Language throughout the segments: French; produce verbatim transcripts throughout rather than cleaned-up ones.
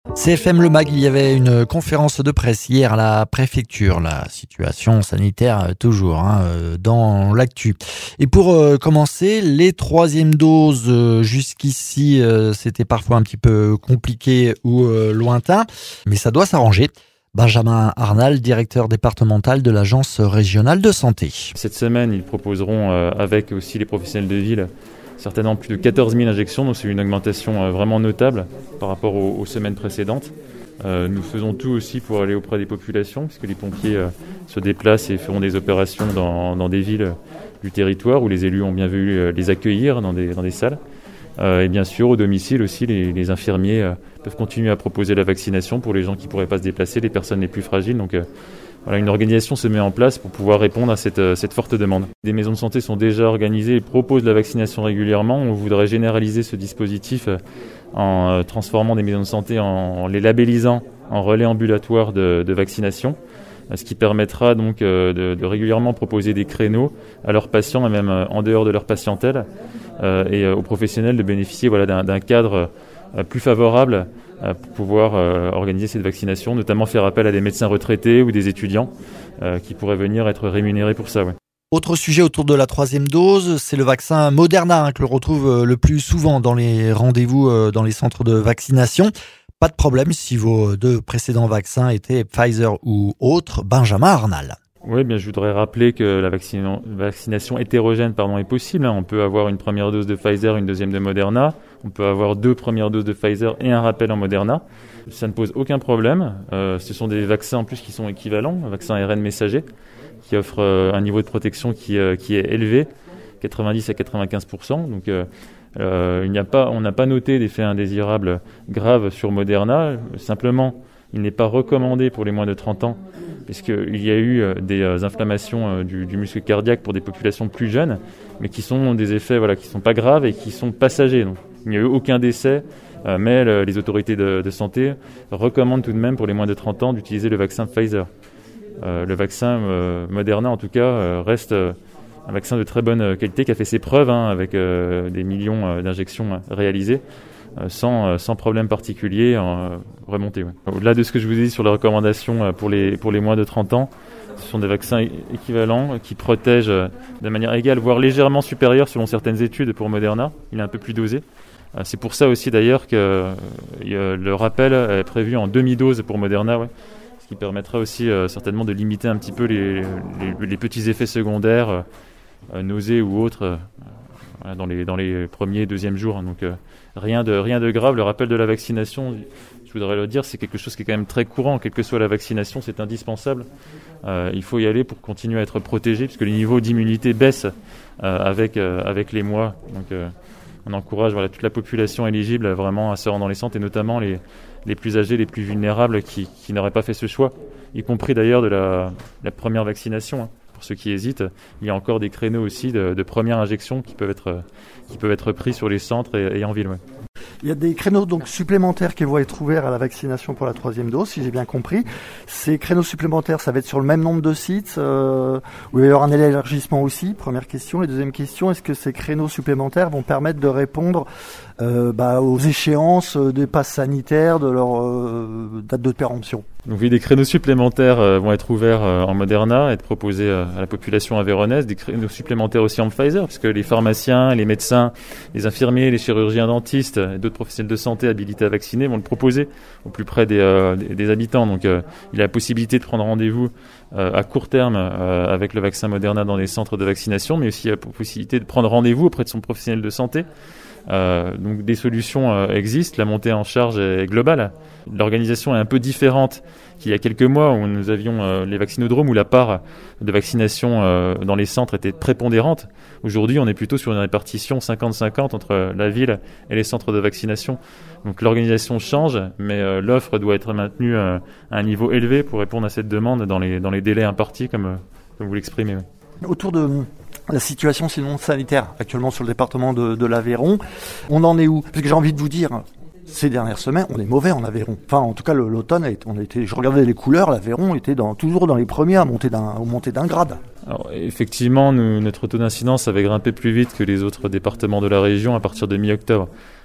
C F M Le Mag, il y avait une conférence de presse hier à la préfecture. La situation sanitaire toujours hein, dans l'actu. Et pour euh, commencer, les troisièmes doses euh, jusqu'ici, euh, c'était parfois un petit peu compliqué ou euh, lointain, mais ça doit s'arranger. Benjamin Arnal, directeur départemental de l'Agence régionale de santé. Cette semaine, ils proposeront, euh, avec aussi les professionnels de ville, certainement plus de quatorze mille injections, donc c'est une augmentation euh, vraiment notable par rapport aux, aux semaines précédentes. Euh, nous faisons tout aussi pour aller auprès des populations, puisque les pompiers euh, se déplacent et feront des opérations dans, dans des villes du territoire où les élus ont bien voulu euh, les accueillir dans des, dans des salles. Euh, et bien sûr, au domicile aussi, les, les infirmiers euh, peuvent continuer à proposer la vaccination pour les gens qui ne pourraient pas se déplacer, les personnes les plus fragiles. Donc euh, voilà, une organisation se met en place pour pouvoir répondre à cette, euh, cette forte demande. Des maisons de santé sont déjà organisées et proposent la vaccination régulièrement. On voudrait généraliser ce dispositif euh, en euh, transformant des maisons de santé, en, en les labellisant en relais ambulatoires de, de vaccination, ce qui permettra donc euh, de, de régulièrement proposer des créneaux à leurs patients et même euh, en dehors de leur patientèle euh, et euh, aux professionnels de bénéficier voilà, d'un, d'un cadre euh, plus favorable euh, pour pouvoir euh, organiser cette vaccination, notamment faire appel à des médecins retraités ou des étudiants euh, qui pourraient venir être rémunérés pour ça. Ouais. Autre sujet autour de la troisième dose, c'est le vaccin Moderna hein, que l'on retrouve le plus souvent dans les rendez-vous euh, dans les centres de vaccination. Pas de problème si vos deux précédents vaccins étaient Pfizer ou autres. Benjamin Arnal. Oui, bien, je voudrais rappeler que la vaccina- vaccination hétérogène pardon, est possible. Hein. On peut avoir une première dose de Pfizer, une deuxième de Moderna. On peut avoir deux premières doses de Pfizer et un rappel en Moderna. Ça ne pose aucun problème. Euh, ce sont des vaccins en plus qui sont équivalents, un vaccin A R N messager, qui offre euh, un niveau de protection qui, euh, qui est élevé, quatre-vingt-dix à quatre-vingt-quinze pour cent. Donc, euh, Euh, il n'y a pas, on n'a pas noté d'effets indésirables graves sur Moderna. Simplement, il n'est pas recommandé pour les moins de trente ans, puisqu'il y a eu des euh, inflammations euh, du, du muscle cardiaque pour des populations plus jeunes, mais qui sont des effets voilà, qui ne sont pas graves et qui sont passagers. Donc, il n'y a eu aucun décès, euh, mais le, les autorités de, de santé recommandent tout de même pour les moins de trente ans d'utiliser le vaccin Pfizer. Euh, le vaccin euh, Moderna, en tout cas, euh, reste... Euh, un vaccin de très bonne qualité qui a fait ses preuves hein, avec euh, des millions euh, d'injections réalisées euh, sans, euh, sans problème particulier euh, remonté. Ouais. Au-delà de ce que je vous ai dit sur les recommandations euh, pour, les, pour les moins de trente ans, ce sont des vaccins équivalents qui protègent euh, de manière égale, voire légèrement supérieure selon certaines études pour Moderna. Il est un peu plus dosé. Euh, c'est pour ça aussi d'ailleurs que euh, le rappel est prévu en demi-dose pour Moderna. Ouais. Ce qui permettra aussi euh, certainement de limiter un petit peu les, les, les petits effets secondaires euh, Euh, nausées ou autres euh, dans, les, dans les premiers et deuxièmes jours. Donc euh, rien, de, rien de grave. Le rappel de la vaccination, je voudrais le dire, c'est quelque chose qui est quand même très courant. Quelle que soit la vaccination, c'est indispensable. Euh, il faut y aller pour continuer à être protégé puisque les niveaux d'immunité baissent euh, avec, euh, avec les mois. Donc euh, on encourage voilà, toute la population éligible vraiment à se rendre dans les centres et notamment les, les plus âgés, les plus vulnérables qui, qui n'auraient pas fait ce choix, y compris d'ailleurs de la, la première vaccination. Hein. Pour ceux qui hésitent, il y a encore des créneaux aussi de, de première injection qui peuvent être, qui peuvent être pris sur les centres et, et en ville. Ouais. Il y a des créneaux donc supplémentaires qui vont être ouverts à la vaccination pour la troisième dose, si j'ai bien compris. Ces créneaux supplémentaires, ça va être sur le même nombre de sites, euh, où il va y avoir un élargissement aussi, première question. Et deuxième question, est-ce que ces créneaux supplémentaires vont permettre de répondre euh, bah, aux échéances des passes sanitaires, de leur euh, date de péremption? Donc oui, des créneaux supplémentaires euh, vont être ouverts euh, en Moderna, être proposés euh, à la population avéronaise, des créneaux supplémentaires aussi en Pfizer, puisque les pharmaciens, les médecins, les infirmiers, les chirurgiens dentistes et d'autres professionnels de santé habilités à vacciner vont le proposer au plus près des, euh, des, des habitants. Donc euh, il a la possibilité de prendre rendez-vous euh, à court terme euh, avec le vaccin Moderna dans les centres de vaccination, mais aussi la possibilité de prendre rendez-vous auprès de son professionnel de santé. Euh, donc des solutions euh, existent, la montée en charge est globale. L'organisation est un peu différente qu'il y a quelques mois où nous avions euh, les vaccinodromes où la part de vaccination euh, dans les centres était prépondérante. Aujourd'hui, on est plutôt sur une répartition cinquante cinquante entre la ville et les centres de vaccination. Donc l'organisation change, mais euh, l'offre doit être maintenue euh, à un niveau élevé pour répondre à cette demande dans les, dans les délais impartis comme, euh, comme vous l'exprimez. Oui. Autour de la situation sinon sanitaire actuellement sur le département de, de l'Aveyron, on en est où? Parce que j'ai envie de vous dire, ces dernières semaines, on est mauvais en Aveyron. Enfin, en tout cas, le, l'automne, on a été, je regardais les couleurs, l'Aveyron était dans, toujours dans les premiers à monter d'un, à monter d'un grade. Alors, effectivement, nous, notre taux d'incidence avait grimpé plus vite que les autres départements de la région à partir de mi-octobre.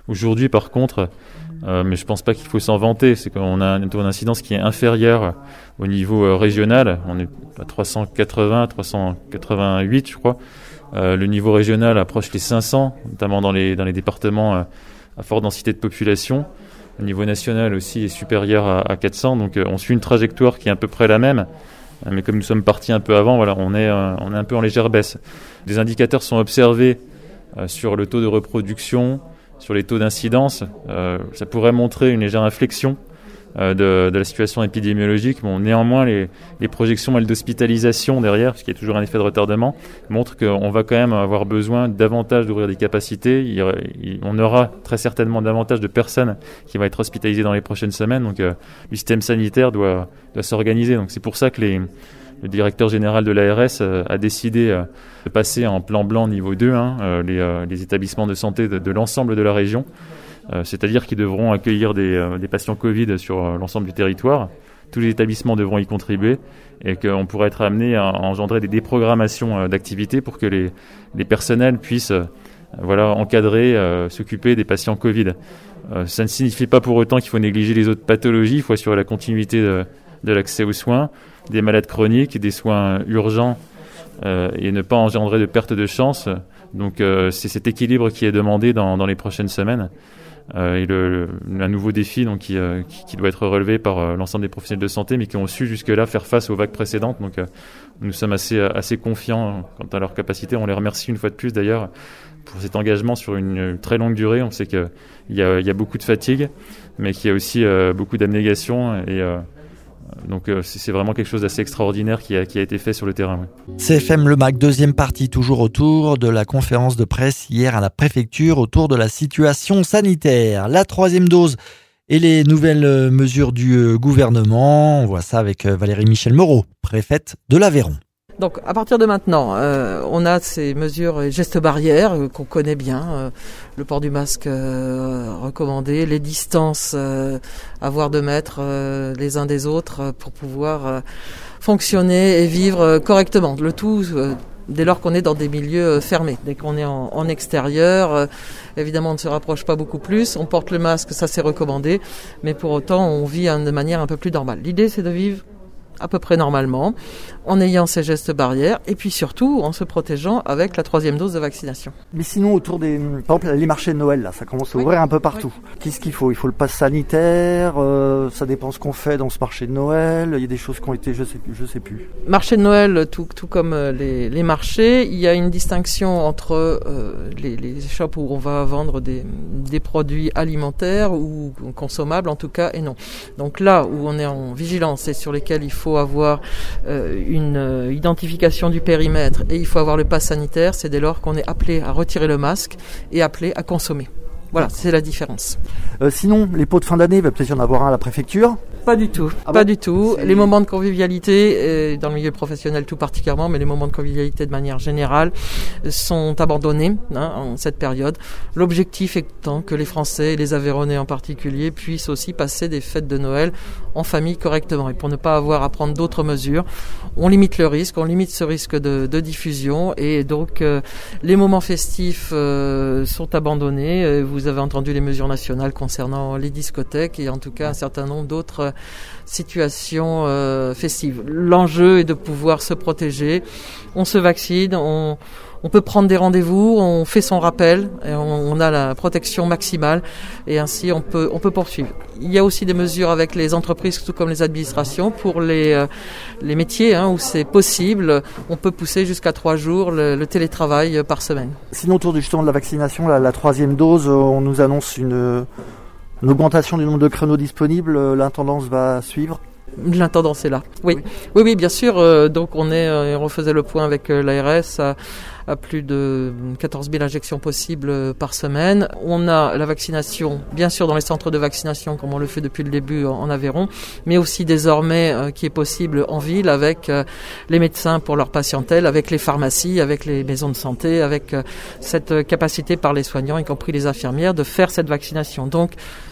Aujourd'hui, par contre, euh, mais je pense pas qu'il faut s'en vanter, c'est qu'on a un taux d'incidence qui est inférieur au niveau euh, régional. On est à trois cent quatre-vingts, trois cent quatre-vingt-huit, je crois. Euh, le niveau régional approche les cinq cents, notamment dans les, dans les départements euh, à forte densité de population. Le niveau national aussi est supérieur à, à quatre cents, donc euh, on suit une trajectoire qui est à peu près la même. Euh, mais comme nous sommes partis un peu avant, voilà, on est, euh, on est un peu en légère baisse. Des indicateurs sont observés euh, sur le taux de reproduction, sur les taux d'incidence. Euh, ça pourrait montrer une légère inflexion euh, de, de la situation épidémiologique. Bon, néanmoins, les, les projections elles, d'hospitalisation derrière, parce qu'il y a toujours un effet de retardement, montrent qu'on va quand même avoir besoin davantage d'ouvrir des capacités. Il, il, on aura très certainement davantage de personnes qui vont être hospitalisées dans les prochaines semaines. Donc, euh, le système sanitaire doit, doit s'organiser. Donc, c'est pour ça que les, le directeur général de l'A R S euh, a décidé euh, de passer en plan blanc niveau deux, hein, euh, les, euh, les établissements de santé de, de l'ensemble de la région. Euh, c'est-à-dire qu'ils devront accueillir des, euh, des patients Covid sur euh, l'ensemble du territoire. Tous les établissements devront y contribuer et qu'on pourrait être amené à, à engendrer des déprogrammations euh, d'activités pour que les, les personnels puissent euh, voilà, encadrer, euh, s'occuper des patients Covid. Euh, ça ne signifie pas pour autant qu'il faut négliger les autres pathologies. Il faut assurer la continuité de, de l'accès aux soins, des malades chroniques, des soins urgents euh, et ne pas engendrer de perte de chance. Donc euh, c'est cet équilibre qui est demandé dans, dans les prochaines semaines. Euh, et le, le, un nouveau défi donc, qui, euh, qui, qui doit être relevé par euh, l'ensemble des professionnels de santé, mais qui ont su jusque-là faire face aux vagues précédentes. Donc euh, nous sommes assez, assez confiants quant à leur capacité. On les remercie une fois de plus d'ailleurs pour cet engagement sur une, une très longue durée. On sait qu'il y a, il y a beaucoup de fatigue, mais qu'il y a aussi euh, beaucoup d'abnégation et euh, donc euh, c'est vraiment quelque chose d'assez extraordinaire qui a, qui a été fait sur le terrain. Ouais. C F M Le Mag, deuxième partie, toujours autour de la conférence de presse hier à la préfecture autour de la situation sanitaire. La troisième dose et les nouvelles mesures du gouvernement. On voit ça avec Valérie Michel Moreau, préfète de l'Aveyron. Donc à partir de maintenant, euh, on a ces mesures et gestes barrières euh, qu'on connaît bien, euh, le port du masque euh, recommandé, les distances euh, à voir de mètres euh, les uns des autres euh, pour pouvoir euh, fonctionner et vivre euh, correctement. Le tout euh, dès lors qu'on est dans des milieux euh, fermés. Dès qu'on est en, en extérieur, euh, évidemment on ne se rapproche pas beaucoup plus, on porte le masque, ça c'est recommandé, mais pour autant on vit hein, de manière un peu plus normale. L'idée c'est de vivre à peu près normalement, en ayant ces gestes barrières et puis surtout en se protégeant avec la troisième dose de vaccination. Mais sinon, autour des, par exemple, les marchés de Noël, là, ça commence à ouvrir oui. un peu partout. Oui. Qu'est-ce qu'il faut ? Il faut le pass sanitaire, euh, ça dépend ce qu'on fait dans ce marché de Noël, il y a des choses qui ont été, je sais, je sais plus. Marché de Noël, tout, tout comme les, les marchés, il y a une distinction entre euh, les, les shops où on va vendre des, des produits alimentaires ou consommables en tout cas et non. Donc là où on est en vigilance et sur lesquels il faut Il faut avoir euh, une euh, identification du périmètre et il faut avoir le pass sanitaire, c'est dès lors qu'on est appelé à retirer le masque et appelé à consommer. Voilà, c'est la différence. Euh, sinon, les pots de fin d'année, il va peut-être y en avoir un à la préfecture ? Pas du tout, ah pas bon du tout. C'est... Les moments de convivialité, et dans le milieu professionnel tout particulièrement, mais les moments de convivialité de manière générale, sont abandonnés hein, en cette période. L'objectif étant que les Français, et les Aveyronnais en particulier, puissent aussi passer des fêtes de Noël en famille correctement. Et pour ne pas avoir à prendre d'autres mesures, on limite le risque, on limite ce risque de, de diffusion. Et donc, euh, les moments festifs euh, sont abandonnés. Vous avez entendu les mesures nationales concernant les discothèques et en tout cas un certain nombre d'autres situations euh, festives. L'enjeu est de pouvoir se protéger. On se vaccine, on, on peut prendre des rendez-vous, on fait son rappel, et on, on a la protection maximale et ainsi on peut, on peut poursuivre. Il y a aussi des mesures avec les entreprises, tout comme les administrations, pour les, euh, les métiers hein, où c'est possible. On peut pousser jusqu'à trois jours le, le télétravail par semaine. Sinon, autour du justement de la vaccination, la, la troisième dose, on nous annonce une, une augmentation du nombre de créneaux disponibles. L'intendance va suivre. L'intendance est là. Oui, oui, oui, oui bien sûr. Euh, donc on est, euh, on refaisait le point avec euh, l'A R S à, à plus de quatorze mille injections possibles euh, par semaine. On a la vaccination, bien sûr, dans les centres de vaccination, comme on le fait depuis le début en, en Aveyron, mais aussi désormais euh, qui est possible en ville avec euh, les médecins pour leur patientèle, avec les pharmacies, avec les maisons de santé, avec euh, cette capacité par les soignants, y compris les infirmières, de faire cette vaccination. Donc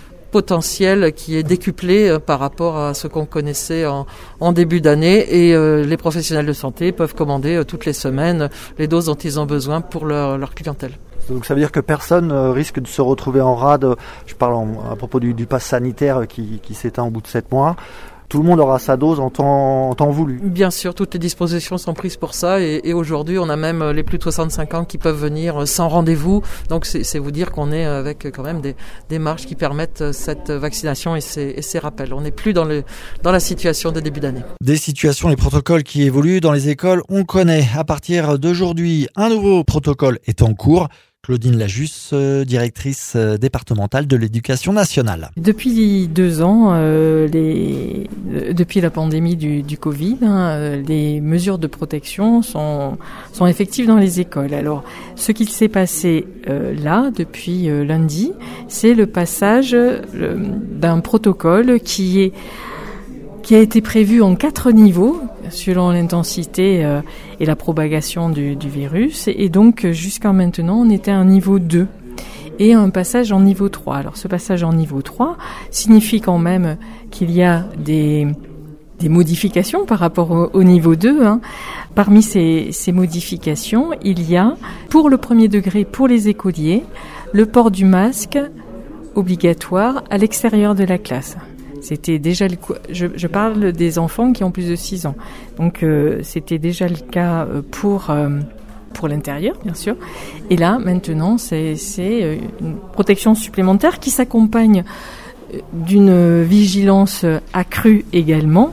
potentiel qui est décuplé euh, par rapport à ce qu'on connaissait en, en début d'année et euh, les professionnels de santé peuvent commander euh, toutes les semaines les doses dont ils ont besoin pour leur, leur clientèle. Donc ça veut dire que personne risque de se retrouver en rade. Je parle en, à propos du, du pass sanitaire qui, qui s'éteint au bout de sept mois. Tout le monde aura sa dose en temps, en temps voulu. Bien sûr, toutes les dispositions sont prises pour ça. Et, et aujourd'hui, on a même les plus de soixante-cinq ans qui peuvent venir sans rendez-vous. Donc c'est, c'est vous dire qu'on est avec quand même des démarches qui permettent cette vaccination et ces, et ces rappels. On n'est plus dans, le, dans la situation de début d'année. Des situations, les protocoles qui évoluent dans les écoles, on connaît. À partir d'aujourd'hui, un nouveau protocole est en cours. Claudine Lajusse, directrice départementale de l'éducation nationale. Depuis deux ans, euh, les, depuis la pandémie du, du Covid, hein, les mesures de protection sont, sont effectives dans les écoles. Alors, ce qu'il s'est passé euh, là, depuis euh, lundi, c'est le passage euh, d'un protocole qui est qui a été prévu en quatre niveaux selon l'intensité euh, et la propagation du, du virus. Et donc, jusqu'à maintenant, on était à un niveau deux et un passage en niveau trois. Alors, ce passage en niveau trois signifie quand même qu'il y a des, des modifications par rapport au, au niveau deux. Hein. Parmi ces, ces modifications, il y a, pour le premier degré, pour les écoliers, le port du masque obligatoire à l'extérieur de la classe. C'était déjà le je, je parle des enfants qui ont plus de six ans. Donc euh, c'était déjà le cas pour euh, pour l'intérieur, bien sûr. Et là, maintenant, c'est c'est une protection supplémentaire qui s'accompagne d'une vigilance accrue également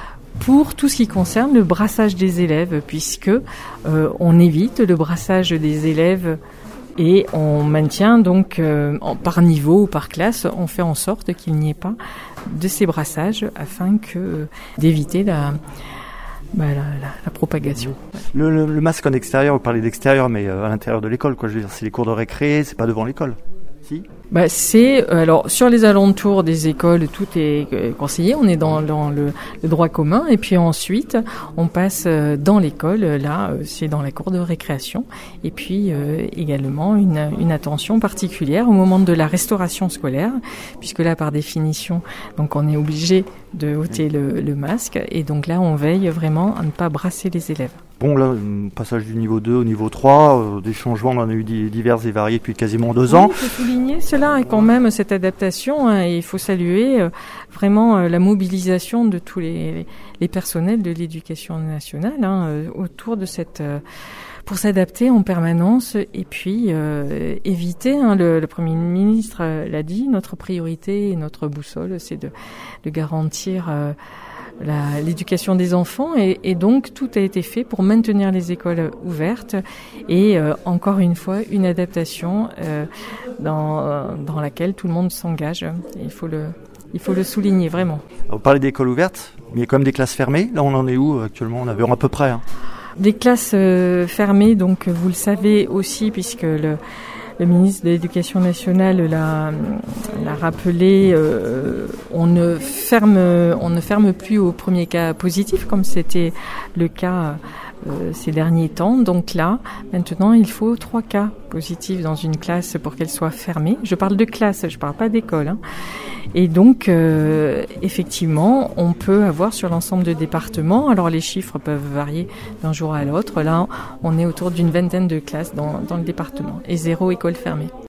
pour tout ce qui concerne le brassage des élèves, puisque euh, on évite le brassage des élèves. Et on maintient donc euh, par niveau ou par classe, on fait en sorte qu'il n'y ait pas de ces brassages afin que euh, d'éviter la, bah, la, la, la propagation. Le, le, le masque en extérieur, vous parlez d'extérieur, mais à l'intérieur de l'école, quoi. Je veux dire, c'est les cours de récré, c'est pas devant l'école. Si. Bah c'est alors sur les alentours des écoles, tout est conseillé. On est dans, dans le, le droit commun et puis ensuite on passe dans l'école. Là, c'est dans la cour de récréation et puis euh, également une, une attention particulière au moment de la restauration scolaire, puisque là par définition, donc on est obligé de ôter le, le masque et donc là on veille vraiment à ne pas brasser les élèves. Bon, là, passage du niveau deux au niveau trois, euh, des changements, on en a eu divers et variés depuis quasiment deux ans. Oui, il faut souligner cela et quand même cette adaptation, hein, et il faut saluer euh, vraiment euh, la mobilisation de tous les, les personnels de l'éducation nationale hein, euh, autour de cette... Euh, pour s'adapter en permanence et puis euh, éviter, hein, le, le Premier ministre l'a dit, notre priorité et notre boussole, c'est de, de garantir... Euh, La, l'éducation des enfants et, et donc tout a été fait pour maintenir les écoles ouvertes et euh, encore une fois une adaptation euh, dans, dans laquelle tout le monde s'engage. Et il faut le, il faut le souligner vraiment. Vous parlez d'écoles ouvertes, mais il y a quand même des classes fermées. Là on en est où actuellement? On avait à peu près. Hein. Des classes euh, fermées, donc vous le savez aussi puisque le Le ministre de l'Éducation nationale l'a, l'a rappelé, euh, on ne ferme, on ne ferme plus au premier cas positif comme c'était le cas euh, ces derniers temps. Donc là, maintenant, il faut trois cas positifs dans une classe pour qu'elle soit fermée. Je parle de classe, je parle pas d'école. Hein. Et donc, euh, effectivement, on peut avoir sur l'ensemble de départements, alors les chiffres peuvent varier d'un jour à l'autre. Là, on est autour d'une vingtaine de classes dans, dans le département et zéro école fermée.